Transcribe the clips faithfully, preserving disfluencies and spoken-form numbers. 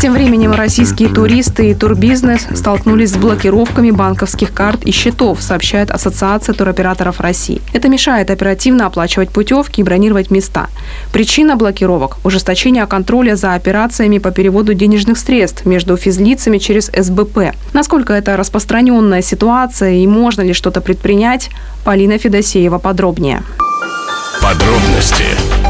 Тем временем российские туристы и турбизнес столкнулись с блокировками банковских карт и счетов, сообщает Ассоциация туроператоров России. Это мешает оперативно оплачивать путевки и бронировать места. Причина блокировок – ужесточение контроля за операциями по переводу денежных средств между физлицами через эс бэ пэ. Насколько это распространенная ситуация и можно ли что-то предпринять? Полина Федосеева подробнее. Подробности.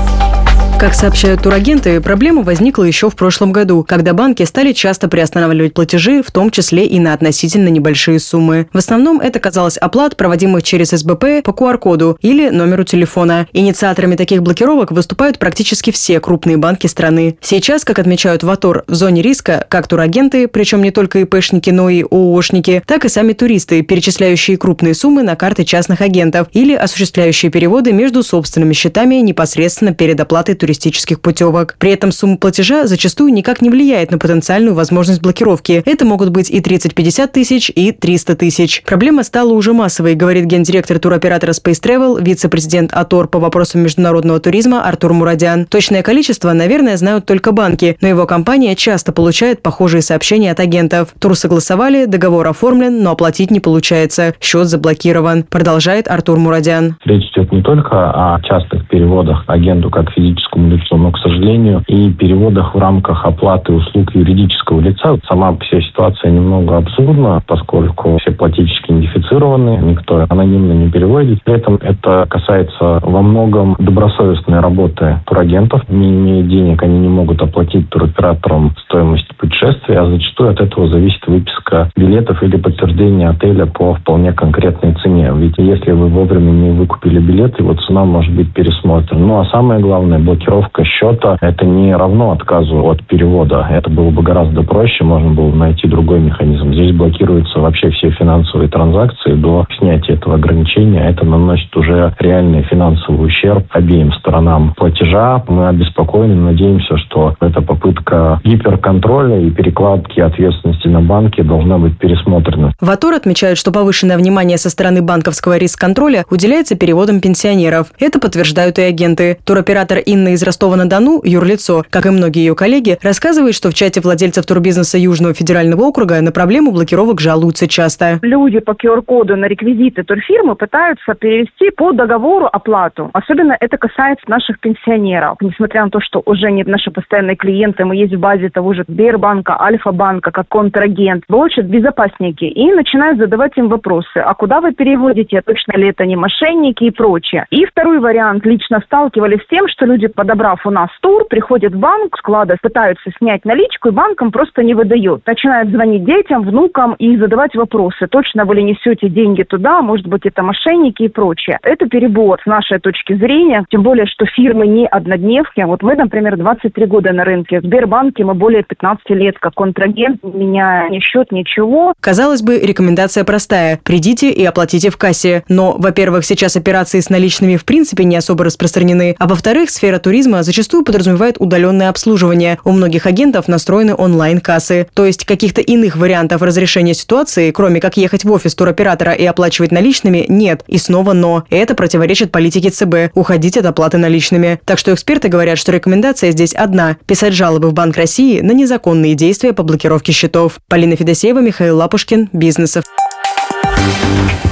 Как сообщают турагенты, проблема возникла еще в прошлом году, когда банки стали часто приостанавливать платежи, в том числе и на относительно небольшие суммы. В основном это касалось оплат, проводимых через эс бэ пэ по ку ар коду или номеру телефона. Инициаторами таких блокировок выступают практически все крупные банки страны. Сейчас, как отмечают в АТОР, в зоне риска как турагенты, причем не только и пэ шники, но и о о шники, так и сами туристы, перечисляющие крупные суммы на карты частных агентов или осуществляющие переводы между собственными счетами непосредственно перед оплатой туристических туристических путевок. При этом сумма платежа зачастую никак не влияет на потенциальную возможность блокировки. Это могут быть и тридцать-пятьдесят тысяч, и триста тысяч. Проблема стала уже массовой, говорит гендиректор туроператора Space Travel, вице-президент АТОР по вопросам международного туризма Артур Мурадян. Точное количество, наверное, знают только банки, но его компания часто получает похожие сообщения от агентов. Тур согласовали, договор оформлен, но оплатить не получается. Счет заблокирован. Продолжает Артур Мурадян. Речь идет не только о частых переводах агенту как физическому лицу, но, к сожалению, и переводах в рамках оплаты услуг юридического лица. Сама вся ситуация немного абсурдна, поскольку все плательщики идентифицированы, никто анонимно не переводит. При этом это касается во многом добросовестной работы турагентов. Не имея денег, они не могут оплатить туроператорам стоимость путешествия, а зачастую от этого зависит выписка билетов или подтверждение отеля по вполне конкретной цене. Ведь если вы вовремя не выкупили билет, его цена может быть пересмотрена. Ну а самое главное, блокировка счета – это не равно отказу от перевода. Это было бы гораздо проще, можно было найти другой механизм. Здесь блокируются вообще все финансовые транзакции до снятия этого ограничения. Это наносит уже реальный финансовый ущерб обеим сторонам платежа. Мы обеспокоены, надеемся, что эта попытка гиперконтроля и перекладки ответственности на банки должна быть пересмотрена. В АТОР отмечают, что повышенное внимание со стороны банковского риск-контроля уделяется переводам пенсионеров. Это подтверждают и агенты. Туроператор Инна из Ростова-на-Дону, юрлицо, как и многие ее коллеги, рассказывает, что в чате владельцев турбизнеса Южного федерального округа на проблему блокировок жалуются часто. Люди по ку ар коду на реквизиты турфирмы пытаются перевести по договору оплату. Особенно это касается наших пенсионеров. Несмотря на то, что уже не наши постоянные клиенты, мы есть в базе того же Сбербанка, Альфа-банка, как контрагент, получат безопасники и начинают задавать им вопросы. А куда вы переводите? Точно ли это не мошенники и прочее? И второй вариант. Лично сталкивались с тем, что люди, подобрав у нас тур, приходят в банк, склады пытаются снять наличку, и банкам просто не выдают. Начинают звонить детям, внукам и задавать вопросы. Точно вы ли несете деньги туда? Может быть, это мошенники и прочее. Это перебор с нашей точки зрения. Тем более, что фирмы не однодневки. Вот мы, например, двадцать три года на рынке. В Сбербанке мы более пятнадцати лет как контрагент. У меня ни счет, ничего. Казалось бы, рекомендация простая. Придите и оплатите в кассе. Но, во-первых, сейчас операции с наличными в принципе не особо распространены. А во-вторых, сфера туризма зачастую подразумевает удаленное обслуживание. У многих агентов настроены онлайн-кассы. То есть каких-то иных вариантов разрешения ситуации, кроме как ехать в офис туроператора и оплачивать наличными, нет. И снова но. Это противоречит политике цэ бэ – уходить от оплаты наличными. Так что эксперты говорят, что рекомендация здесь одна – писать жалобы в Банк России на незаконные действия по блокировке счетов. Полина Федосеева, Михаил Лапушкин, Бизнесов.